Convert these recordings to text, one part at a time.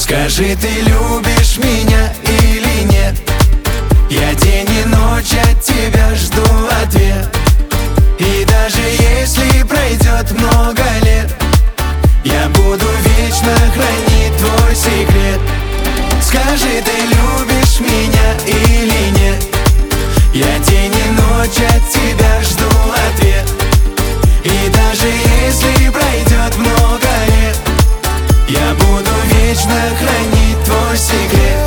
Скажи, ты любишь меня или нет? Я день и ночь от тебя жду ответ. И даже если пройдет много лет, я буду вечно хранить твой секрет. Скажи, ты любишь меня или нет? Я день и ночь от тебя жду ответ. И даже если пройдет много лет, я буду вечно хранить твой секрет.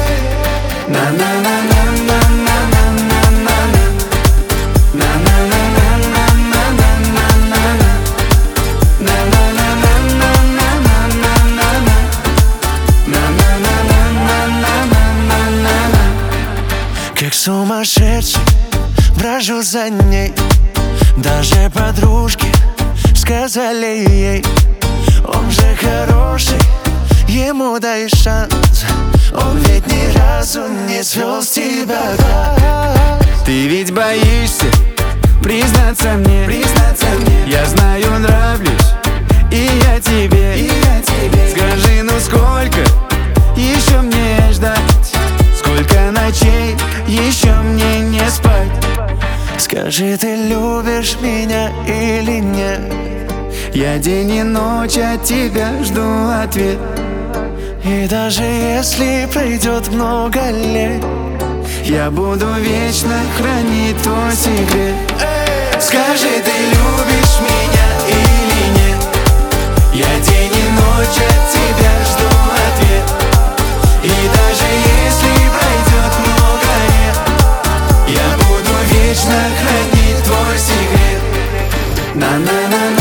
Как сумасшедший брожу за ней. Даже подружки сказали ей: он же хороший, ему дай шанс. Он ведь ни разу не свел с тебя глаз. Ты ведь боишься признаться мне, Я знаю, нравлюсь, и я тебе, Скажи, ну сколько еще мне ждать? Сколько ночей еще мне не спать? Скажи, ты любишь меня или нет? Я день и ночь от тебя жду ответ. И даже если пройдет много лет, я буду вечно хранить твой секрет. Скажи, ты любишь меня или нет? Я день и ночь от тебя жду ответ. И даже если пройдет много лет, я буду вечно хранить твой секрет. На-на-на-на.